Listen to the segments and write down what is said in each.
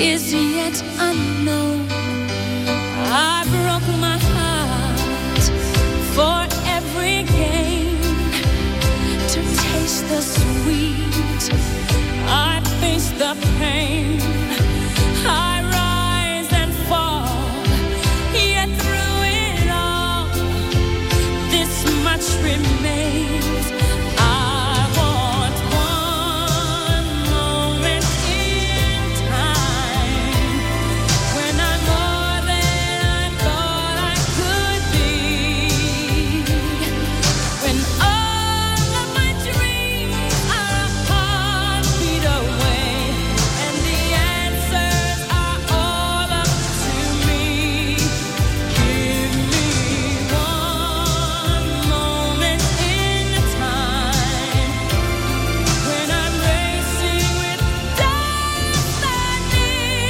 is yet unknown. I broke my heart for every gain. To taste the sweet, I face the pain. I rise and fall, yet through it all, this much remains. I want one moment in time when I'm more than I thought I could be. When all of my dreams are a heartbeat away, and the answers are all up to me. Give me one moment in time when I'm racing with destiny.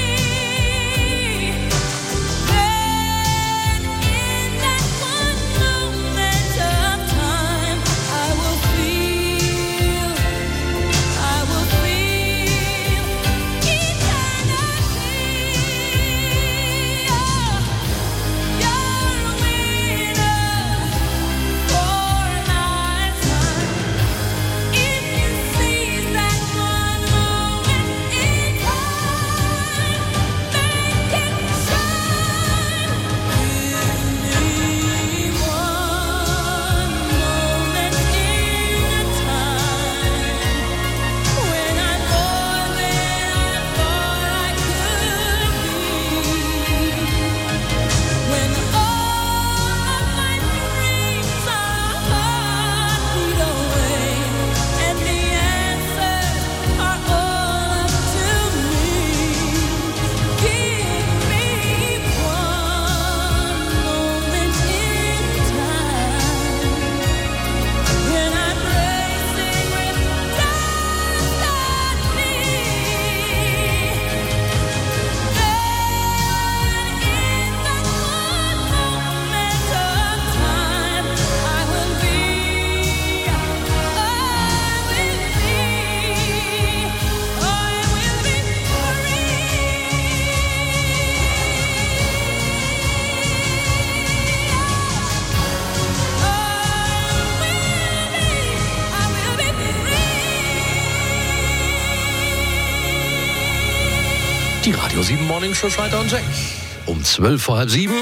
Then in that one moment of time, I will feel eternity. You're a winner for a lifetime. If you seize that one moment in time, make it shine. Give me one moment in time when I'm more than I thought I could be. When all of my dreams are a heartbeat away, and the answers are all up to me. Give me one moment in time when I'm racing with destiny. Then in that one moment of time, I will be Die Radio 7 Morning Show Schalter und Jack. Um 12 vor halb 7.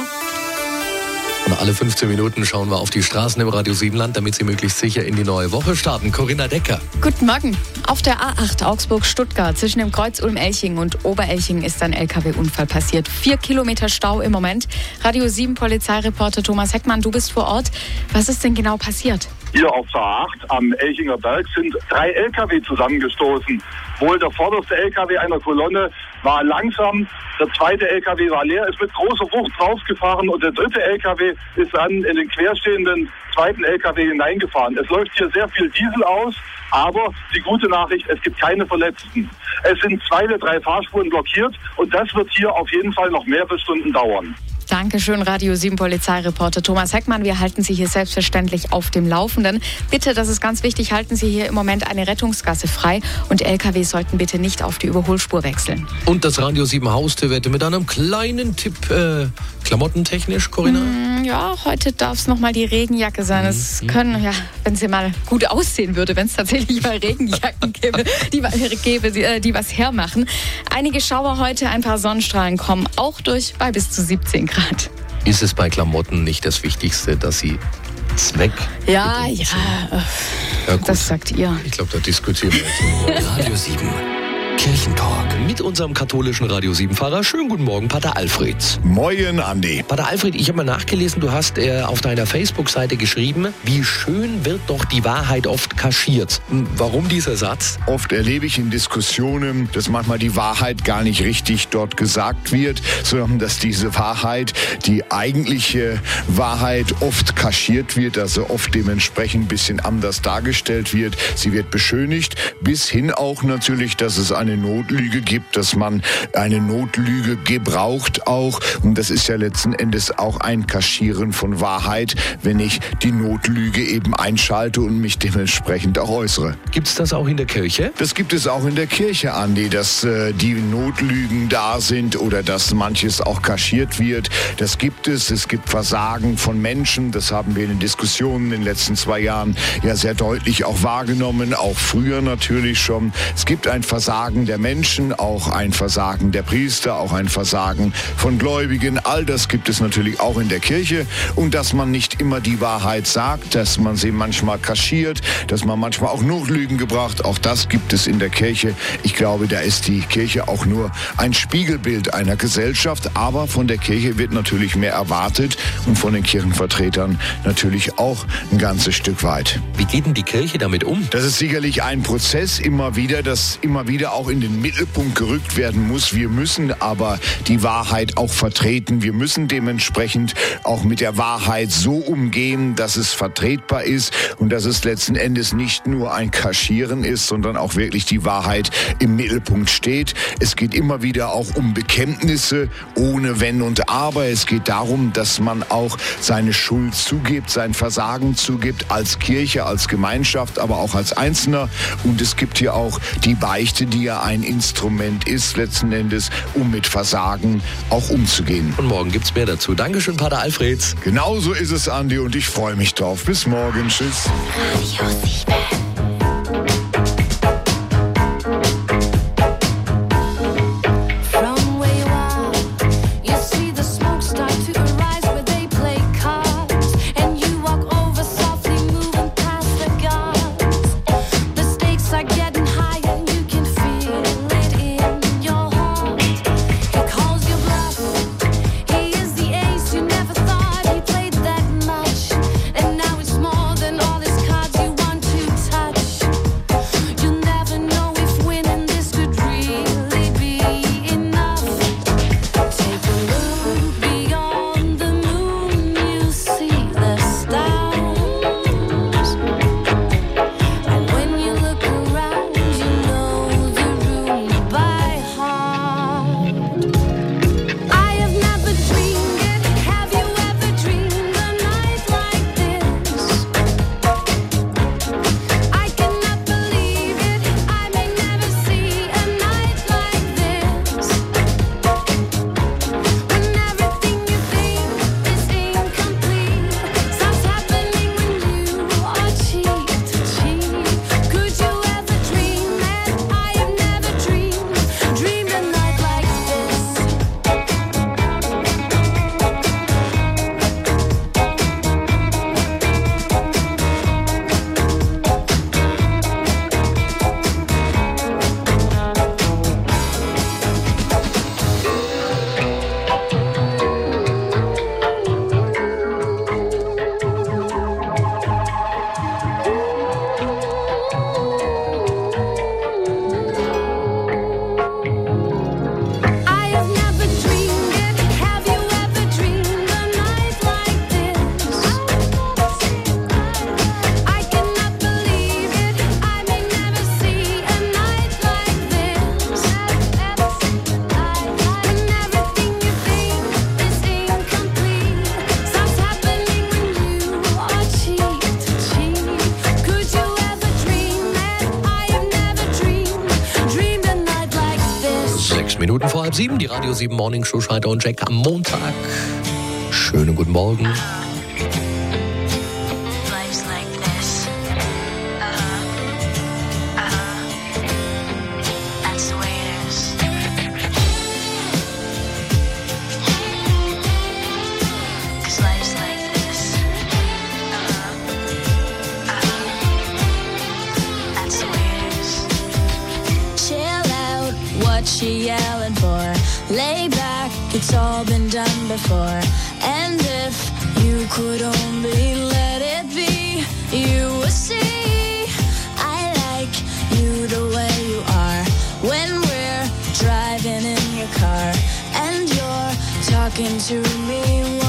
Und alle 15 Minuten schauen wir auf die Straßen im Radio 7 Land, damit Sie möglichst sicher in die neue Woche starten. Corinna Decker. Guten Morgen. Auf der A8 Augsburg-Stuttgart zwischen dem Kreuz Ulm-Elching und Oberelching ist ein LKW-Unfall passiert. 4 Kilometer Stau im Moment. Radio 7 Polizeireporter Thomas Heckmann, du bist vor Ort. Was ist denn genau passiert? Hier auf der A8 am Elchinger Berg sind 3 LKW zusammengestoßen. Wohl der vorderste LKW einer Kolonne war langsam, der zweite LKW war leer, ist mit großer Wucht draufgefahren und der dritte LKW ist dann in den querstehenden zweiten LKW hineingefahren. Es läuft hier sehr viel Diesel aus, aber die gute Nachricht, es gibt keine Verletzten. Es sind 2 der 3 Fahrspuren blockiert und das wird hier auf jeden Fall noch mehrere Stunden dauern. Dankeschön, Radio 7 Polizeireporter Thomas Heckmann. Wir halten Sie hier selbstverständlich auf dem Laufenden. Bitte, das ist ganz wichtig, halten Sie hier im Moment eine Rettungsgasse frei und LKW sollten bitte nicht auf die Überholspur wechseln. Und das Radio 7 Haustürwette mit einem kleinen Tipp, klamottentechnisch, Corinna? Ja, heute darf es nochmal die Regenjacke sein. Es können, ja, wenn sie mal gut aussehen würde, wenn es tatsächlich mal Regenjacken gäbe, die was hermachen. Einige Schauer heute, ein paar Sonnenstrahlen kommen auch durch bei bis zu 17 Grad. Ist es bei Klamotten nicht das Wichtigste, dass sie Zweck? Ja, gut. Das sagt ihr. Ich glaube, da diskutieren wir jetzt. Radio 7. Kirchentalk mit unserem katholischen Radio 7-Fahrer. Schönen guten Morgen, Pater Alfred. Moin, Andi. Pater Alfred, ich habe mal nachgelesen, du hast auf deiner Facebook-Seite geschrieben, wie schön wird doch die Wahrheit oft kaschiert. Warum dieser Satz? Oft erlebe ich in Diskussionen, dass manchmal die Wahrheit gar nicht richtig dort gesagt wird, sondern dass diese Wahrheit, die eigentliche Wahrheit, oft kaschiert wird, also oft dementsprechend ein bisschen anders dargestellt wird. Sie wird beschönigt, bis hin auch natürlich, dass es eine eine Notlüge gibt, dass man eine Notlüge gebraucht auch. Und das ist ja letzten Endes auch ein Kaschieren von Wahrheit, wenn ich die Notlüge eben einschalte und mich dementsprechend auch äußere. Gibt's das auch in der Kirche? Das gibt es auch in der Kirche, Andi, dass die Notlügen da sind oder dass manches auch kaschiert wird. Das gibt es. Es gibt Versagen von Menschen. Das haben wir in den Diskussionen in den letzten 2 Jahren ja sehr deutlich auch wahrgenommen, auch früher natürlich schon. Es gibt ein Versagen der Menschen, auch ein Versagen der Priester, auch ein Versagen von Gläubigen. All das gibt es natürlich auch in der Kirche. Und dass man nicht immer die Wahrheit sagt, dass man sie manchmal kaschiert, dass man manchmal auch Notlügen gebracht, auch das gibt es in der Kirche. Ich glaube, da ist die Kirche auch nur ein Spiegelbild einer Gesellschaft, aber von der Kirche wird natürlich mehr erwartet und von den Kirchenvertretern natürlich auch ein ganzes Stück weit. Wie geht denn die Kirche damit um? Das ist sicherlich ein Prozess das immer wieder auch in den Mittelpunkt gerückt werden muss. Wir müssen aber die Wahrheit auch vertreten. Wir müssen dementsprechend auch mit der Wahrheit so umgehen, dass es vertretbar ist und dass es letzten Endes nicht nur ein Kaschieren ist, sondern auch wirklich die Wahrheit im Mittelpunkt steht. Es geht immer wieder auch um Bekenntnisse ohne Wenn und Aber. Es geht darum, dass man auch seine Schuld zugibt, sein Versagen zugibt als Kirche, als Gemeinschaft, aber auch als Einzelner. Und es gibt hier auch die Beichte, die ja ein Instrument ist, letzten Endes, um mit Versagen auch umzugehen. Und morgen gibt's mehr dazu. Dankeschön, Pater Alfreds. Genauso ist es, Andi, und ich freue mich drauf. Bis morgen. Tschüss. Radio 7. Minuten vor 6:30, die Radio 7 Morning Show Schneider und Jack am Montag. Schönen guten Morgen. Life's like this. That's the way it is. 'Cause life's like this. That's the way it is. Chill out, what you yelling for? Lay back, it's all been done before. And if you could only let it be, you would see I like you the way you are. When we're driving in your car and you're talking to me